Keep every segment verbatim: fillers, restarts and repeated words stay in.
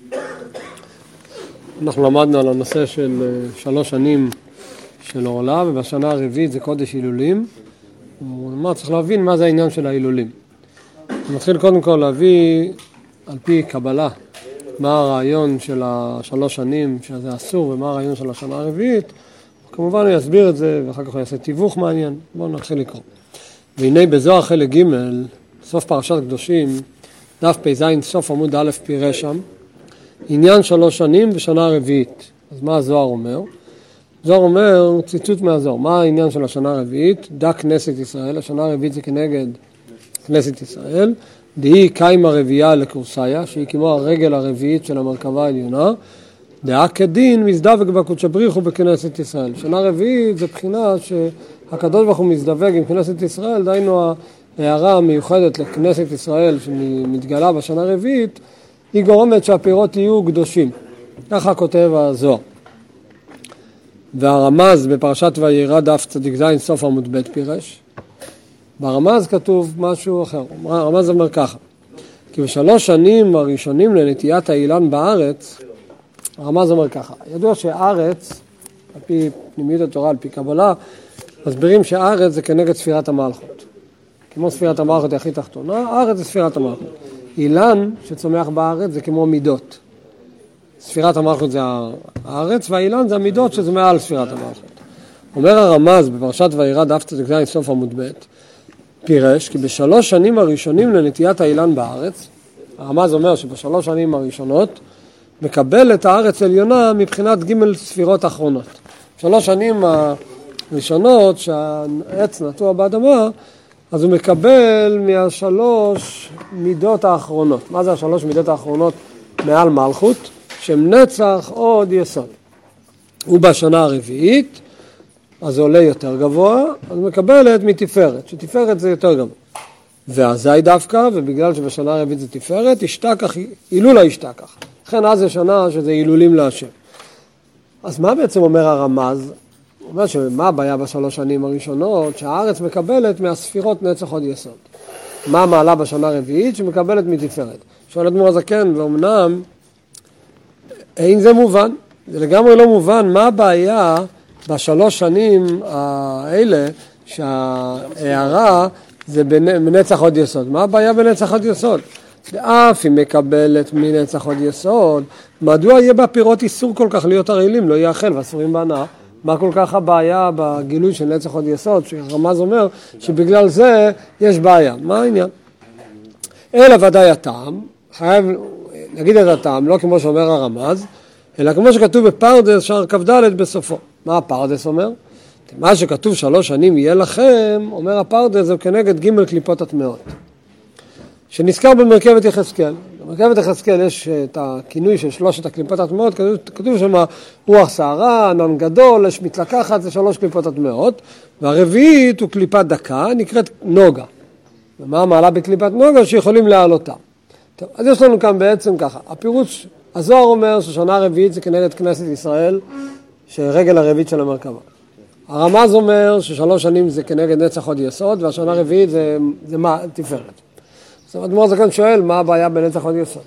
אנחנו למדנו על הנושא של שלוש שנים של עורלה, ובשנה הרביעית זה קודש הילולים. הוא אמר, צריך להבין מה זה העניין של ההילולים. נתחיל קודם כל להביא על פי קבלה מה הרעיון של השלוש שנים שזה אסור ומה הרעיון של השנה הרביעית. כמובן הוא יסביר את זה ואחר כך הוא יעשה תיווך מעניין. בואו נתחיל לקרוא. והנה בזוהר חלק ג' סוף פרשת קדושים, דף פ"ז סוף עמוד א' פירש שם, עניין שלוש שנים בשנה הרביעית. אז מה הזוהר אומר? הזוהר אומר, ציטוט מהזוהר, מה העניין של השנה הרביעית? דע כנסת ישראל, השנה הרביעית זה כנגד כנסת ישראל, דהי קיימה רביעה לקורסאיה, שהיא כמו הרגל הרביעית של המרכבה העליונה, דעה כדין מזדבק בקודש בריך הוא בכנסת ישראל. שנה רביעית זה בחינה שהקדוש ברוך הוא מזדבק עם כנסת ישראל, דהיינו ההערה המיוחדת לכנסת ישראל שמתגלה בשנה הרביעית, היא גורמת שהפירות יהיו קדושים. ככה כותב הזוהר. והרמז בפרשת וירא דף צדיק זין סוף עמוד ב' פירש. ברמז כתוב משהו אחר. הרמז אומר ככה. כי בשלוש שנים הראשונים לנטיית האילן בארץ, הרמז אומר ככה. ידוע שהארץ, על פי פנימיות התורה, על פי קבלה, מסבירים שהארץ זה כנגד ספירת המלכות. כמו ספירת המלכות היא הכי תחתונה, הארץ זה ספירת המלכות. אילן שצומח בארץ זה כמו מידות. ספירת המלכות זה הארץ, והאילן זה המידות שזה מעל ספירת המלכות. אומר הרמז בפרשת וירא דף צדיק זין סוף עמוד ב' פירש, כי בשלוש שנים הראשונים לנטיית האילן בארץ, הרמז אומר שבשלוש שנים הראשונות, מקבל את הארץ עליונה מבחינת ג' ספירות האחרונות. שלוש שנים הראשונות שהעץ נטוע באדמה, אז הוא מקבל מהשלוש מידות האחרונות. מה זה השלוש מידות האחרונות מעל מלכות? שהם נצח עוד יסוד. ובשנה הרביעית, אז זה עולה יותר גבוה, אז מקבלת מתפארת, שתפארת זה יותר גבוה. והזי דווקא, ובגלל שבשנה הרביעית זה תפארת, ישתכח, הילולה ישתכח. לכן אז זה שנה שזה הילולים להשם. אז מה בעצם אומר הרמז? הוא אומר שמה הבעיה בשלוש שנים הראשונות? שהארץ מקבלת מהספירות נצח עוד יסוד. מה המעלה בשנה הרביעית? שמקבלת מתפארת. שואל אדמו"ר הזקן, ואומנם, אין זה מובן. זה לגמרי לא מובן. מה הבעיה בשלוש שנים האלה שההערה זה בנצח עוד יסוד? מה הבעיה בנצח עוד יסוד? ואף היא מקבלת מנצח עוד יסוד, מדוע יהיה בפירות איסור כל כך להיות הרעילים, לא יאכל ואסורים בהנאה? מה כל כך הבעיה בגילוי של נצח עוד יסוד, שהרמז אומר שבגלל זה יש בעיה? מה העניין? אלא ודאי הטעם, חייב להגיד את הטעם, לא כמו שאומר הרמז, אלא כמו שכתוב בפרדס שער כ"ד בסופו. מה הפרדס אומר? מה שכתוב שלוש שנים יהיה לכם, אומר הפרדס, זה כנגד ג' קליפות הטמאות. שנזכר במרכבת יחזקאל. במרכבת יחזקאל יש את הכינוי של שלושת הקליפות הטמאות, כתוב, כתוב שם רוח שערה, ענן גדול, יש מתלקחת, זה שלוש קליפות הטמאות, והרביעית הוא קליפת דקה, נקראת נוגה. ומה המעלה בקליפת נוגה? שיכולים להעלותה. טוב, אז יש לנו כאן בעצם ככה, הפירוש, הזוהר אומר ששנה הרביעית זה כנגד כנסת ישראל, שרגל הרביעית של המרכבה. הרמז אומר ששלוש שנים זה כנגד נצח עוד יסוד, והשנה הרביעית זה, זה מה? תפארת. אז אדמו"ר הזקן שואל, מה הבעיה בנצח עוד יסוד?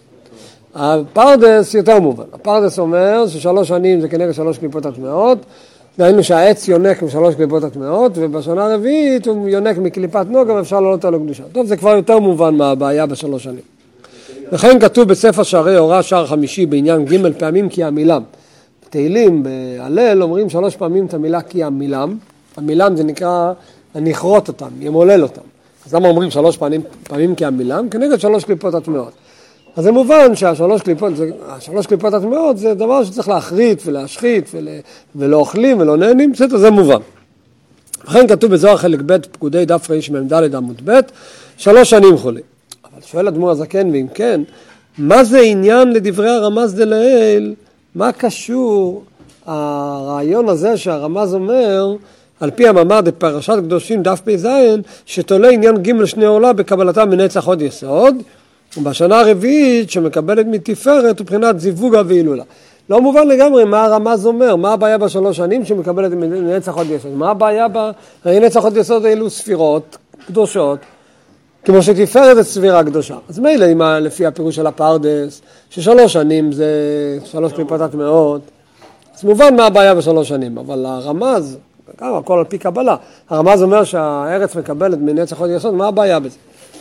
הפרדס יותר מובן. הפרדס אומר ששלוש שנים זה כנגד שלוש קליפות הטמאות, דהיינו שהעץ יונק משלוש קליפות הטמאות, ובשנה הרביעית הוא יונק מקליפת נוגה ואפשר לעלות על הקדושה. טוב, זה כבר יותר מובן מה הבעיה בשלוש שנים. לכן כתוב בספר שערי אורה שער חמישי בעניין ג' פעמים כי המילם. בתהילים, בהלל, אומרים שלוש פעמים את המילה כי המילם. המילם זה נקרא, נכרות אותם, ימולל אותם. אז למה אומרים שלוש פעמים, פעמים כי המילם? כנגד שלוש קליפות הטמאות. אז זה מובן שהשלוש קליפות, זה, השלוש קליפות הטמאות זה דבר שצריך להחריט ולהשחית ול, ולא אוכלים ולא נהנים, בסדר, זה מובן. לכן כתוב בזוהר חלק ב' פקודי דף רמ"ד עמוד ב', שלוש שנים חולים. אבל שואל אדמו"ר הזקן, ואם כן, מה זה עניין לדברי הרמז דלעיל? מה קשור הרעיון הזה שהרמז אומר, על פי המאמר בפרשת קדושים דף פ"ז, שתולה עניין ג' שני עולה בקבלתם מנצח עוד יסוד, ובשנה הרביעית שמקבלת מתפארת ובחינת זיווגה והילולה. לא מובן לגמרי מה הרמז אומר, מה הבעיה בשלוש שנים שמקבלת מנצח עוד יסוד. מה הבעיה בנצח עוד יסוד? אילו ספירות קדושות, כמו שתפארת זה סבירה קדושה. אז מילא אם לפי הפירוש של הפרדס, ששלוש שנים זה שלוש קליפות טמאות, אז מובן מה הבעיה בשלוש שנים, אבל הרמז, כמה, הכל על פי קבלה, הרמז אומר שהארץ מקבלת מנצח חוד יסוד, מה הבעיה בזה?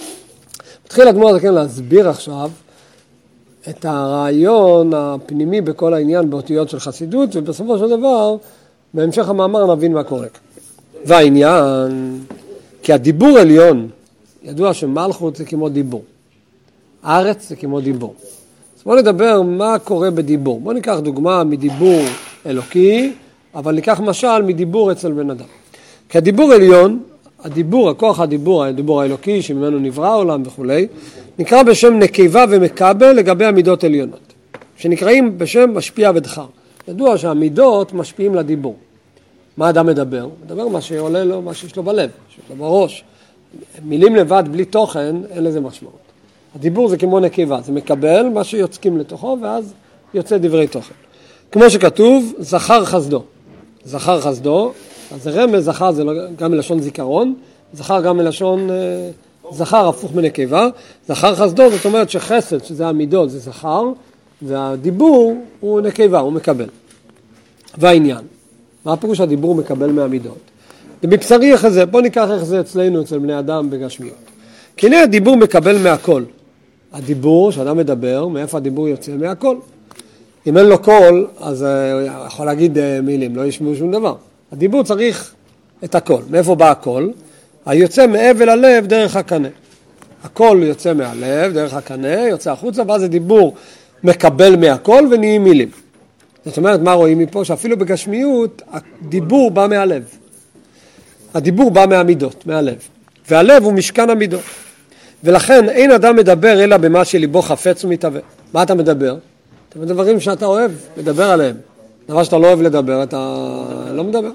מתחיל אדמו"ר הזקן להסביר עכשיו את הרעיון הפנימי בכל העניין באותיות של חסידות, ובסופו של דבר, בהמשך המאמר נבין מה קורה. והעניין, כי הדיבור עליון, ידוע שמלכות זה כמו דיבור. הארץ זה כמו דיבור. אז בואו נדבר מה קורה בדיבור. בואו ניקח דוגמה מדיבור אלוקי, אבל ניקח משל מדיבור אצל בן אדם. כי הדיבור עליון, הדיבור, הכוח הדיבור, הדיבור האלוקי שממנו נברא העולם וכו', נקרא בשם נקבה ומקבל לגבי המידות עליונות, שנקראים בשם משפיע ודחר. ידוע שהמידות משפיעים לדיבור. מה האדם מדבר? מדבר מה שעולה לו, מה שיש לו בלב, שיש לו בראש. מילים לבד בלי תוכן, אין לזה משמעות. הדיבור זה כמו נקבה, זה מקבל מה שיוצקים לתוכו, ואז יוצא דברי תוכן. כמו שכתוב, זכר חסדו. זכר חסדו, אז זה רמז, זכר זה גם מלשון זיכרון, זכר גם מלשון, זכר הפוך מנקבה, זכר חסדו, זאת אומרת שחסד, שזה המידות, זה זכר, והדיבור הוא נקבה, הוא מקבל. והעניין, מה הפירוש הדיבור מקבל מהמידות? ובבשרי איך זה, בוא ניקח איך זה אצלנו, אצל בני אדם בגשמיות. כי הנה הדיבור מקבל מהכל. הדיבור, שאדם מדבר, מאיפה הדיבור יוצא? מהכל. אם אין לו קול, אז הוא יכול להגיד מילים, לא ישמעו שום דבר. הדיבור צריך את הקול. מאיפה בא הקול? היוצא מאבל הלב דרך הקנה. הקול יוצא מהלב, דרך הקנה, יוצא החוצה, ואז הדיבור מקבל מהקול ונהיים מילים. זאת אומרת, מה רואים מפה? שאפילו בגשמיות, הדיבור בא מהלב. הדיבור בא מהמידות, מהלב. והלב הוא משכן המידות. ולכן אין אדם מדבר אלא במה שליבו חפץ ומתהווה. מה אתה מדבר? אתה מדברים שאתה אוהב, מדבר עליהם. דבר שאתה לא אוהב לדבר, אתה לא מדבר.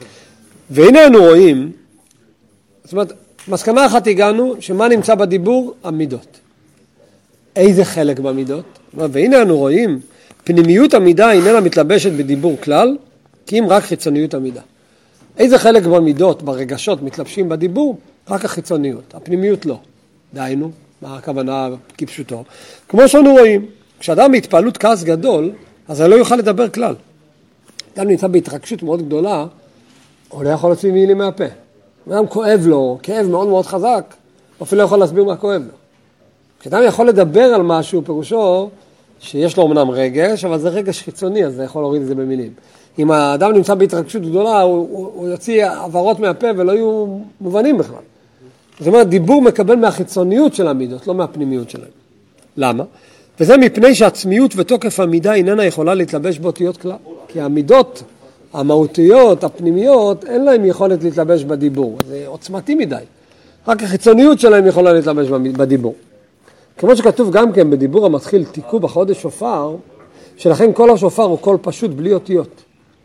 והנה אנו רואים, זאת אומרת, מסקנה אחת הגענו, שמה נמצא בדיבור? המידות. איזה חלק במידות? והנה אנו רואים, פנימיות המידה איננה מתלבשת בדיבור כלל, כי אם רק חיצוניות המידה. איזה חלק במידות, ברגשות, מתלבשים בדיבור? רק החיצוניות, הפנימיות לא. דהיינו, מה הכוונה כפשוטו? כמו שאנו רואים, כשאדם בהתפעלות כעס גדול, אז אני לא יוכל לדבר כלל. אדם נמצא בהתרגשות מאוד גדולה, הוא לא יכול להוציא מילים מהפה. אדם כואב לו, כאב מאוד מאוד חזק, הוא אפילו לא יכול להסביר מה כואב לו. כשאדם יכול לדבר על משהו, פירושו שיש לו אמנם רגש, אבל זה רגש חיצוני, אז זה יכול להוריד את זה במילים. אם האדם נמצא בהתרגשות גדולה, הוא, הוא, הוא יוציא עברות מהפה ולא יהיו מובנים בכלל. זאת אומרת, דיבור מקבל מהחיצוניות של המידות, לא מהפנימיות שלהם. למה? וזה מפני שהעצמיות ותוקף המידה איננה יכולה להתלבש באותיות כלל. כי המידות, המהותיות, הפנימיות, אין להם יכולת להתלבש בדיבור. זה עוצמתי מדי. רק החיצוניות שלהם יכולה להתלבש בדיבור. כמו שכתוב גם כן בדיבור המתחיל, תיקו בחודש שופר, שלכן כל השופר הוא קול פשוט בלי אותיות.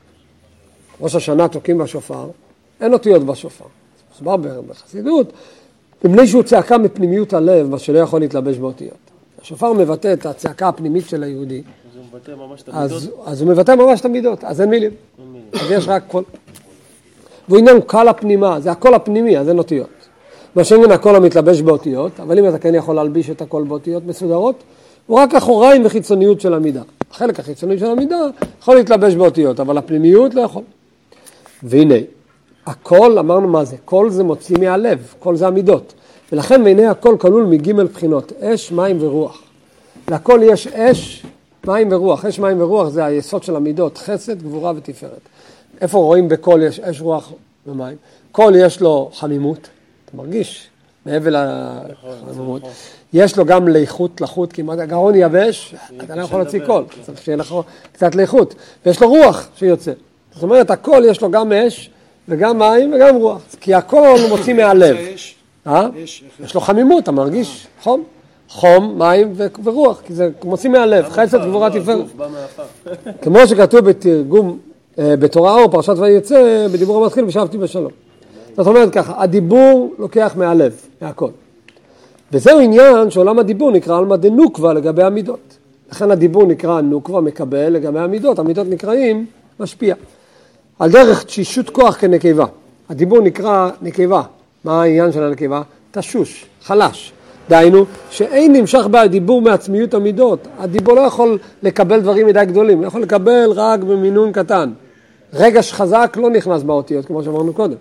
ראש השנה תוקים בשופר, אין אותיות בשופר. מסבר בחסידות, מפני שהוא צעקה מפנימיות הלב, מה שלא יכול להתלבש באותיות. השופר מבטא את הצעקה הפנימית של היהודי, אז הוא מבטא ממש את המידות? אז, אז הוא מבטא ממש את המידות, אז אין מילים. אין מילים. אז יש רק קול. והוא עניין קול הפנימה, זה הקול הפנימי, אז אין אותיות. מה שאין הקול המתלבש באותיות, אבל אם אתה כן יכול להלביש את הקול באותיות מסודרות, הוא רק אחוריים וחיצוניות של המידה. החלק החיצוני של המידה יכול להתלבש באותיות, אבל הפנימיות לא יכול. והנה, הקול, אמרנו מה זה? קול זה מוציא מהלב, קול זה המידות. ולכן והנה הקול כלול מגימל בחינות, אש, מים ורוח. לקול יש אש, מים ורוח. אש, מים ורוח זה היסוד של המידות, חסד, גבורה ותפארת. איפה רואים בקול יש אש, רוח ומים? קול יש לו חמימות, אתה מרגיש, מעבל החמימות. יש לו גם ליכות, לחות, כי הגרון יבש, אתה לא יכול להוציא קול, צריך שיהיה לך קצת ליכות. ויש לו רוח שיוצא. זאת אומרת, הקול יש לו גם אש, וגם מים וגם רוח. כי הקול הוא מוציא מהלב. יש לו חמימות, אתה מרגיש חום? חום, מים ורוח, כי זה מוציא מהלב, חסד, גבורה, תפארת. כמו שכתוב בתרגום בתורה אור, פרשת ויצא, בדיבור המתחיל, ושבתי בשלום. זאת אומרת ככה, הדיבור לוקח מהלב, מהכל. וזהו עניין שעולם הדיבור נקרא עלמא דנוקבה לגבי המידות. לכן הדיבור נקרא נוקבה, מקבל לגבי המידות, המידות נקראים משפיע. על דרך תשישות כוח כנקבה. הדיבור נקרא נקבה. מה העניין של הנקבה? תשוש, חלש. דהיינו, שאין נמשך בדיבור מעצמיות המידות. הדיבור לא יכול לקבל דברים מדי גדולים, הוא יכול לקבל רק במינון קטן. רגש חזק לא נכנס באותיות, כמו שאמרנו קודם.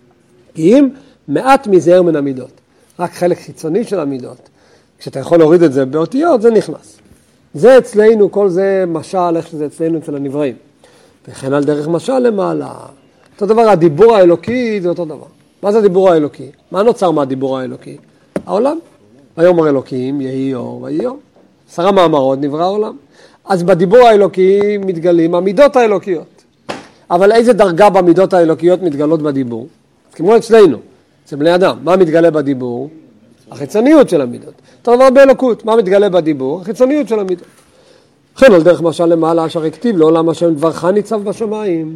כי אם מעט מזער מן המידות, רק חלק חיצוני של המידות, כשאתה יכול להוריד את זה באותיות, זה נכנס. זה אצלנו, כל זה משל, איך שזה אצלנו אצל הנבראים. וכן על דרך משל למעלה. אותו דבר, הדיבור האלוקי זה אותו דבר. מה זה הדיבור האלוקי? מה נוצר מהדיבור האלוקי? העולם. ויאמר אלוקים, יהי אור ויהי אור. עשרה מאמרות נברא העולם. אז בדיבור האלוקי מתגלים המידות האלוקיות. אבל איזה דרגה במידות האלוקיות מתגלות בדיבור? כמו אצלנו, אצל בני אדם. מה מתגלה בדיבור? החיצוניות של המידות. אותו דבר באלוקות. מה מתגלה בדיבור? החיצוניות של המידות. כן, על דרך משל למעלה אשר הכתיב לעולם השם דברך ניצב בשמיים.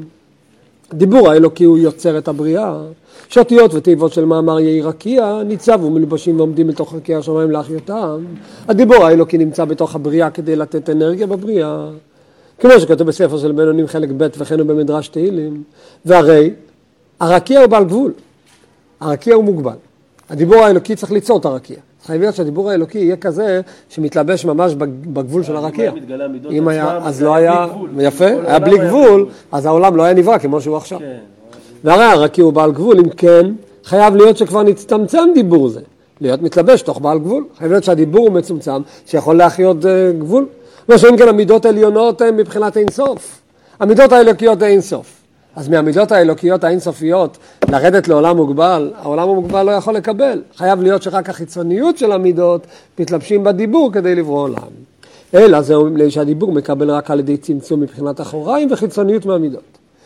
הדיבור האלוקי הוא יוצר את הבריאה. שאותיות ותיבות של מאמר יהי רקיע ניצבו מלובשים ועומדים לתוך רקיע השמיים להחיותם. הדיבור האלוקי נמצא בתוך הבריאה כדי לתת אנרגיה בבריאה. כמו שכתוב בספר של בינונים חלק ב' וכן הוא במדרש תהילים. והרי הרקיע הוא בעל גבול. הרקיע הוא מוגבל. הדיבור האלוקי צריך ליצור את הרקיע. חייב להיות שהדיבור האלוקי יהיה כזה שמתלבש ממש בגבול של הרקיע. אם היה, אז לא היה, יפה, היה בלי גבול, אז העולם לא היה נברא כמו שהוא עכשיו. והרי הרקיע הוא בעל גבול, אם כן, חייב להיות שכבר נצטמצם דיבור זה. להיות מתלבש תוך בעל גבול. חייב להיות שהדיבור הוא מצומצם, שיכול להחיות גבול. לא שאם כן, המידות העליונות הן מבחינת אינסוף. המידות האלוקיות הן אינסוף. אז מהמידות האלוקיות האינסופיות, לרדת לעולם מוגבל, העולם המוגבל לא יכול לקבל. חייב להיות שרק החיצוניות של המידות מתלבשים בדיבור כדי לברוא עולם. אלא זהו שהדיבור מקבל רק על ידי צמצום מבחינת אחוריים וחיצוניות מהמידות.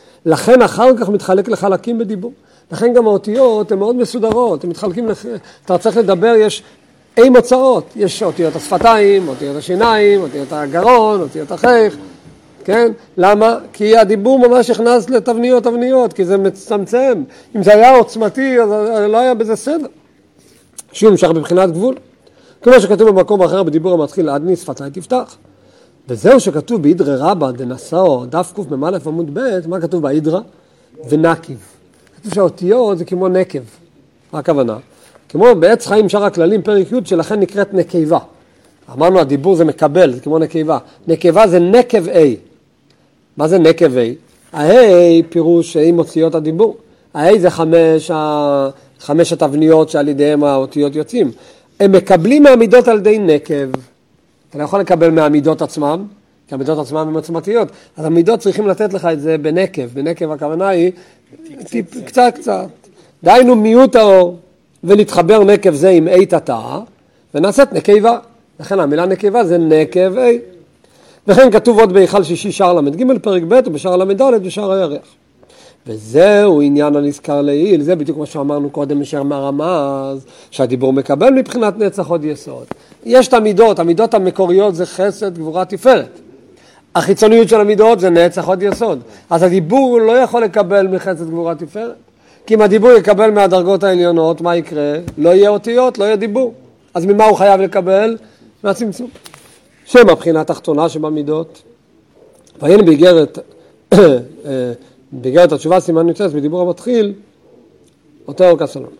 לכן אחר כך מתחלק לחלקים בדיבור. לכן גם האותיות הן מאוד מסודרות, הם מתחלקים, לח... אתה צריך לדבר, יש אי מוצאות, יש אותיות השפתיים, אותיות השיניים, אותיות הגרון, אותיות החייך. כן? למה? כי הדיבור ממש הכנס לתבניות תבניות, כי זה מצמצם. אם זה היה עוצמתי, אז לא היה בזה סדר. שהוא נמשך בבחינת גבול. כמו שכתוב במקום אחר בדיבור המתחיל, עדני שפתיי תפתח. וזהו שכתוב בהידרא רבא דנסאו, דף קוף ממלא עמוד ב', מה כתוב בהידרא? ונקיב. כתוב שהאותיות זה כמו נקב. מה הכוונה? כמו בעץ חיים שאר הכללים, פרק י' שלכן נקראת נקבה. אמרנו הדיבור זה מקבל, זה כמו נקבה. נקבה זה נקב A. מה זה נקב A? ה-A פירוש שהיא מוציאות הדיבור. ה-A זה חמש, חמש התבניות שעל ידיהם האותיות יוצאים. הם מקבלים מהמידות על ידי נקב. אתה לא יכול לקבל מהמידות עצמם, כי המידות עצמם הן עצמתיות. אז המידות צריכים לתת לך את זה בנקב. בנקב הכוונה היא טיפ, קצת קצת. דהיינו מיעוט האור, ולהתחבר נקב זה עם A תתאה, ונעשית נקבה. לכן המילה נקבה זה נקב A. וכן כתוב עוד בהיכל שישי שער למד ג' פרק ב' ובשער למד ד' בשער הירח. וזהו עניין הנזכר לעיל, זה בדיוק מה שאמרנו קודם משאר מהרמז, שהדיבור מקבל מבחינת נצח עוד יסוד. יש את המידות, המידות המקוריות זה חסד, גבורה, תפארת. החיצוניות של המידות זה נצח עוד יסוד. אז הדיבור לא יכול לקבל מחסד, גבורה, תפארת. כי אם הדיבור יקבל מהדרגות העליונות, מה יקרה? לא יהיה אותיות, לא יהיה דיבור. אז ממה הוא חייב לקבל? מהצמצום. שם הבחינה התחתונה שבמידות. והנה באיגרת, באיגרת התשובה סימן נוצץ בדיבור המתחיל, אותו אור כסלון.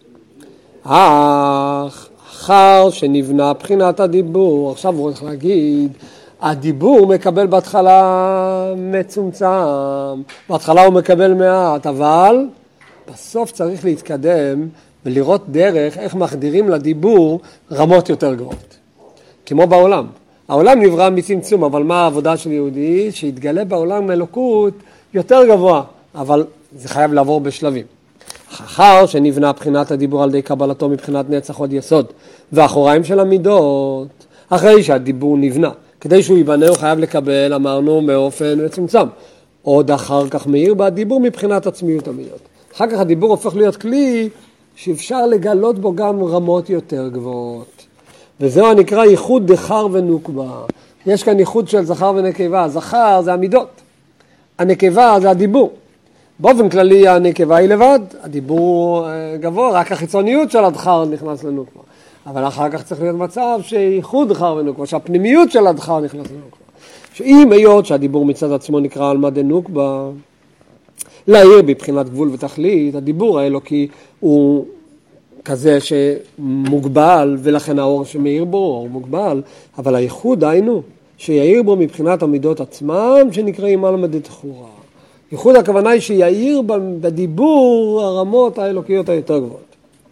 אך אחר שנבנה בחינת הדיבור, עכשיו הוא הולך להגיד, הדיבור מקבל בהתחלה מצומצם, בהתחלה הוא מקבל מעט, אבל בסוף צריך להתקדם ולראות דרך איך מחדירים לדיבור רמות יותר גבוהות. כמו בעולם. העולם נברא מצמצום, אבל מה העבודה של יהודי? שיתגלה בעולם אלוקות יותר גבוה, אבל זה חייב לעבור בשלבים. אחר שנבנה בחינת הדיבור על ידי קבלתו מבחינת נצח עוד יסוד, והאחוריים של המידות, אחרי שהדיבור נבנה, כדי שהוא ייבנה הוא חייב לקבל, אמרנו, מאופן מצומצם. עוד אחר כך מאיר בדיבור מבחינת עצמיות המידות. אחר כך הדיבור הופך להיות כלי שאפשר לגלות בו גם רמות יותר גבוהות. וזהו הנקרא ייחוד דחר ונוקבה. יש כאן ייחוד של זכר ונקבה. זכר זה המידות. הנקבה זה הדיבור. באופן כללי הנקבה היא לבד. הדיבור גבוה, רק החיצוניות של הדחר נכנס לנוקבה. אבל אחר כך צריך להיות מצב שייחוד דחר ונוקבה, שהפנימיות של הדחר נכנס לנוקבה. שאם היות שהדיבור מצד עצמו נקרא על מדי נוקבה, להעיר בבחינת גבול ותכלית, הדיבור האלוקי הוא כזה שמוגבל, ולכן האור שמאיר בו אור מוגבל, אבל הייחוד היינו שיעיר בו מבחינת המידות עצמם שנקראים על מדי תחורה. ייחוד הכוונה היא שיעיר בדיבור הרמות האלוקיות היותר גבוהות.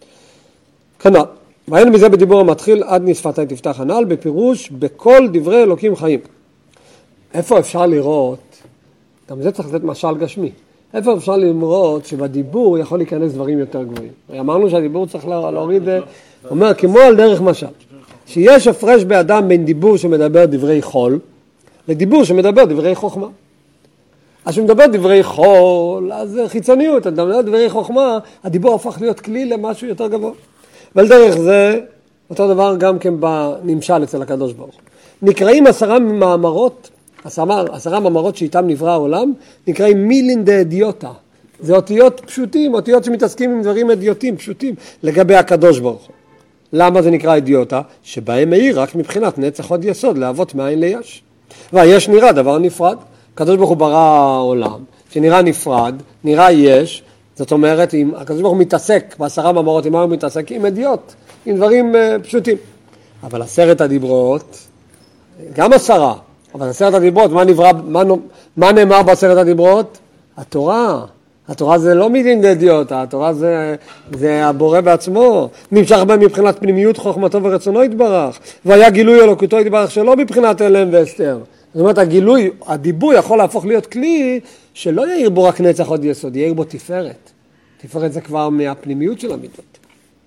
כנ"ל, והיינו מזה בדיבור המתחיל עד נשפתי תפתח הנ"ל, בפירוש בכל דברי אלוקים חיים. איפה אפשר לראות, גם זה צריך לתת משל גשמי, איפה אפשר לראות שבדיבור יכול להיכנס דברים יותר גבוהים? אמרנו שהדיבור צריך להוריד, אומר כמו על דרך משל, שיש הפרש באדם בין דיבור שמדבר דברי חול, לדיבור שמדבר דברי חוכמה. אז שמדבר דברי חול, אז חיצוניות, אתה מדבר דברי חוכמה, הדיבור הפך להיות כלי למשהו יותר גבוה. ולדרך זה, אותו דבר גם כן בנמשל אצל הקדוש ברוך הוא. נקראים עשרה מאמרות, עשרה, עשרה מאמרות שאיתם נברא העולם, נקראים מילין דה אדיוטה. זה אותיות פשוטים, אותיות שמתעסקים עם דברים אדיוטים, פשוטים, לגבי הקדוש ברוך הוא. למה זה נקרא אדיוטה? שבהם מאיר רק מבחינת נצח עוד יסוד, להוות מאין ליש. והיש נראה דבר נפרד. הקדוש ברוך הוא ברא העולם, שנראה נפרד, נראה יש, זאת אומרת, אם הקדוש ברוך הוא מתעסק בעשרה מאמרות, עם מה הוא מתעסק? עם אדיוט, עם דברים uh, פשוטים. אבל עשרת הדיברות, גם עשרה, אבל עשרת הדיברות, מה, נברא, מה, מה נאמר בעשרת הדיברות? התורה. התורה זה לא מדין אדיוט, התורה זה, זה הבורא בעצמו, נמשך בהם מבחינת פנימיות חוכמתו ורצונו יתברך, והיה גילוי אלוקותו יתברך שלא מבחינת אלם והסתר. זאת אומרת, הגילוי, הדיבור יכול להפוך להיות כלי שלא יאיר בו רק נצח עוד יסוד, יאיר בו תפארת. תפארת זה כבר מהפנימיות של המידות.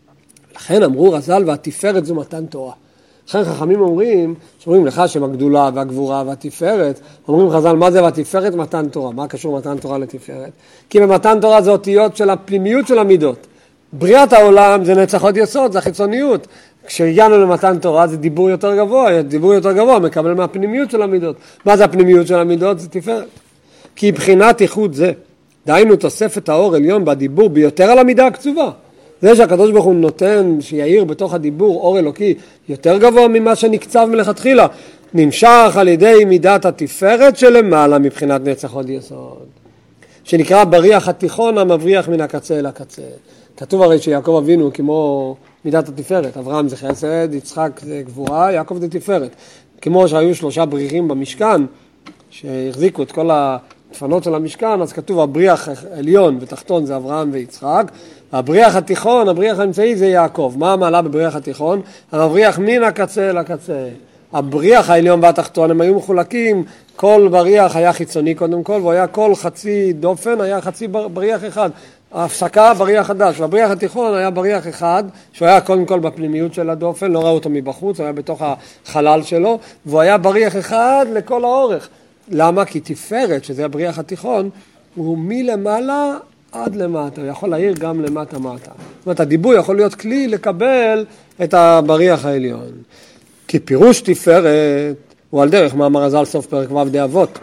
לכן אמרו רז"ל והתפארת זו מתן תורה. לכן חכמים אומרים, שאומרים לך שם הגדולה והגבורה והתפארת, אומרים חז"ל מה זה והתפארת מתן תורה? מה קשור מתן תורה לתפארת? כי במתן תורה זה אותיות של הפנימיות של המידות. בריאת העולם זה נצח עוד יסוד, זה החיצוניות. כשהגענו למתן תורה זה דיבור יותר גבוה, דיבור יותר גבוה מקבל מהפנימיות של המידות. מה זה הפנימיות של המידות? זה תפארת. כי בחינת ייחוד זה, דהיינו תוספת האור עליון בדיבור ביותר על המידה הקצובה. זה שהקדוש ברוך הוא נותן שיעיר בתוך הדיבור אור אלוקי יותר גבוה ממה שנקצב מלכתחילה, נמשך על ידי מידת התפארת שלמעלה מבחינת נצח עוד יסוד. שנקרא בריח התיכון המבריח מן הקצה אל הקצה. כתוב הרי שיעקב אבינו כמו מידת התפארת, אברהם זה חסד, יצחק זה גבורה, יעקב זה תפארת. כמו שהיו שלושה בריחים במשכן, שהחזיקו את כל הדפנות של המשכן, אז כתוב הבריח עליון ותחתון זה אברהם ויצחק, הבריח התיכון, הבריח האמצעי זה יעקב. מה המעלה בבריח התיכון? המבריח מן הקצה אל הקצה. הבריח העליון והתחתון הם היו מחולקים, כל בריח היה חיצוני קודם כל, והוא היה כל חצי דופן, היה חצי בריח אחד. ההפסקה בריח חדש, והבריח התיכון היה בריח אחד, שהוא היה קודם כל בפנימיות של הדופן, לא ראו אותו מבחוץ, הוא היה בתוך החלל שלו, והוא היה בריח אחד לכל האורך. למה? כי תפארת, שזה הבריח התיכון, הוא מלמעלה עד למטה, הוא יכול להעיר גם למטה מטה. זאת אומרת, הדיבור יכול להיות כלי לקבל את הבריח העליון. כי פירוש תפארת הוא על דרך מאמר רז"ל סוף פרק ו' די אבות.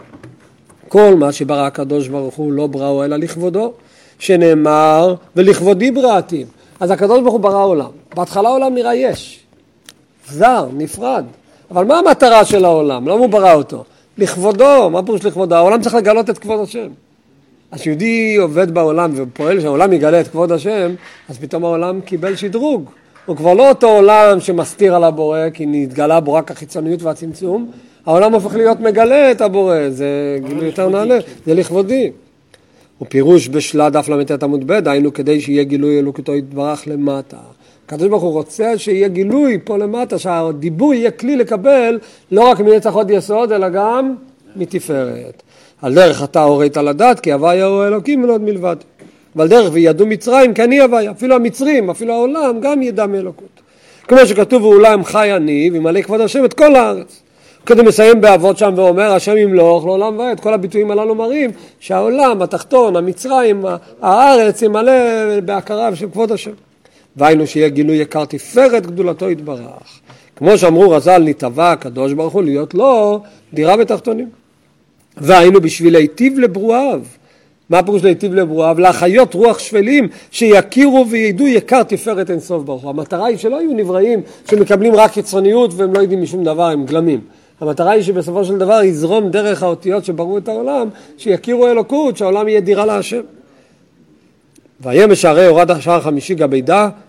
כל מה שברא הקדוש ברוך הוא לא בראו אלא לכבודו, שנאמר ולכבודי בראתי. אז הקדוש ברוך הוא ברא עולם. בהתחלה העולם נראה יש, זר, נפרד. אבל מה המטרה של העולם? למה הוא ברא אותו? לכבודו. מה פירוש לכבודו? העולם צריך לגלות את כבוד השם. אז יהודי עובד בעולם ופועל שהעולם יגלה את כבוד השם, אז פתאום העולם קיבל שדרוג. הוא כבר לא אותו עולם שמסתיר על הבורא, כי נתגלה בו רק החיצוניות והצמצום. העולם הופך להיות מגלה את הבורא, זה גילוי יותר נעלה, זה לכבודי. ופירוש בשלה דף למתת עמוד ב', היינו כדי שיהיה גילוי אלוקותו יתברך למטה. הקדוש ברוך הוא רוצה שיהיה גילוי פה למטה, שהדיבור יהיה כלי לקבל לא רק מנצח עוד יסוד, אלא גם מתפארת. על דרך אתה הורית לדעת, כי הוויה הוא אלוקים ולא עוד מלבד. ועל דרך וידעו מצרים, כי אני הוויה. אפילו המצרים, אפילו העולם, גם ידע מאלוקות. כמו שכתוב, ואולם חי אני, ומלא כבוד השם את כל הארץ. כדי מסיים באבות שם ואומר, השם ימלוך לעולם ועד. כל הביטויים הללו מראים שהעולם, התחתון, המצרים, הארץ, ימלא בהכרה של כבוד השם. והיינו שיהיה גילוי יקר תפארת גדולתו יתברך. כמו שאמרו רז"ל, נתבע הקדוש ברוך הוא להיות לו דירה בתחתונים. והיינו בשביל להיטיב לברואיו. מה פירוש להיטיב לברואיו? להחיות רוח שפלים שיכירו וידעו יקר תפארת אין סוף ברוך הוא. המטרה היא שלא יהיו נבראים שמקבלים רק חיצוניות והם לא יודעים משום דבר, הם גלמים. המטרה היא שבסופו של דבר יזרום דרך האותיות שבראו את העולם, שיכירו אלוקות, שהעולם יהיה דירה להשם. והיה משערי הורד השער חמישי גבי דה,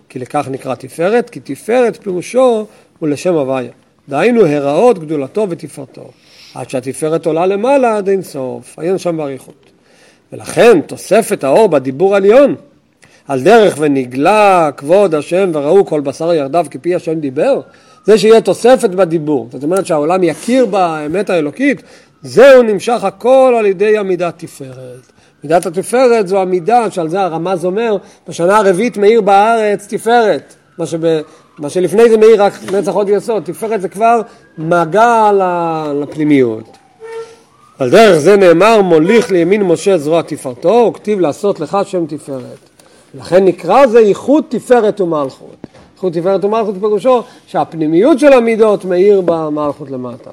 כי לכך נקרא תפארת, כי תפארת פירושו הוא לשם הוויה. דהיינו הראות גדולתו ותפארתו. עד שהתפארת עולה למעלה עד אין סוף. עיין שם באריכות. ולכן תוספת האור בדיבור עליון, על דרך ונגלה כבוד השם וראו כל בשר ירדיו כפי השם דיבר, זה שיהיה תוספת בדיבור. זאת אומרת שהעולם יכיר באמת האלוקית, זהו נמשך הכל על ידי עמידת תפארת. מידת התפארת זו המידה שעל זה הרמז אומר, בשנה הרביעית מאיר בארץ תפארת. מה, שב, מה שלפני זה מאיר רק נצח עוד יסוד. תפארת זה כבר מגע לפנימיות. על דרך זה נאמר, מוליך לימין משה זרוע תפארתו, וכתיב לעשות לך שם תפארת. לכן נקרא זה ייחוד תפארת ומלכות. ייחוד תפארת ומלכות פירושו שהפנימיות של המידות מאיר במלכות למטה.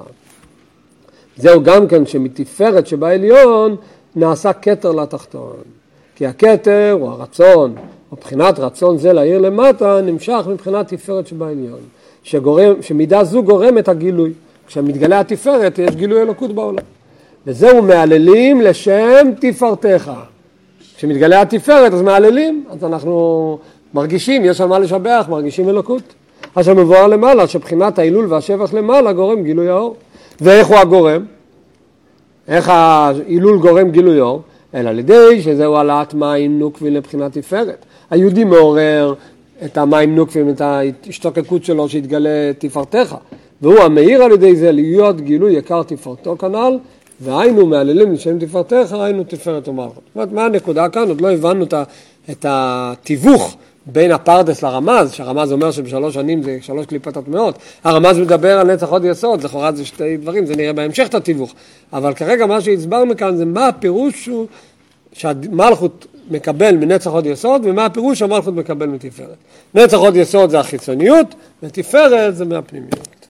זהו גם כן שמתפארת שבעליון נעשה כתר לתחתון. כי הכתר הוא הרצון, או בחינת רצון זה להעיר למטה, נמשך מבחינת תפארת שבעליון. שגורם, שמידה זו גורם את הגילוי. כשמתגלה התפארת יש גילוי אלוקות בעולם. וזהו מעללים לשם תפארתך. כשמתגלה התפארת אז מעללים, אז אנחנו מרגישים, יש על מה לשבח, מרגישים אלוקות. אז שמבואר למעלה, שבחינת ההילול והשבח למעלה גורם גילוי האור. ואיך הוא הגורם? איך ההילול גורם גילוי האור? אלא על ידי שזהו העלאת מים נוקבים לבחינת תפארת. היהודי מעורר את המים נוקבים, את ההשתוקקות שלו שהתגלה תפארתך. והוא המאיר על ידי זה להיות גילוי יקר תפארתו כנ"ל, והיינו מעללים לשם תפארתך, היינו תפארת ומלכות. זאת אומרת, מה הנקודה כאן? עוד לא הבנו את התיווך בין הפרדס לרמז, שהרמז אומר שבשלוש שנים זה שלוש קליפת הטמעות. הרמז מדבר על נצח עוד יסוד, לכאורה זה שתי דברים, זה נראה בהמשך את התיווך. אבל כרגע מה שהסברנו כאן זה מה הפירוש הוא שהמלכות מקבל מנצח עוד יסוד, ומה הפירוש שהמלכות מקבל מתפארת. נצח עוד יסוד זה החיצוניות, ותפארת זה מהפנימיות.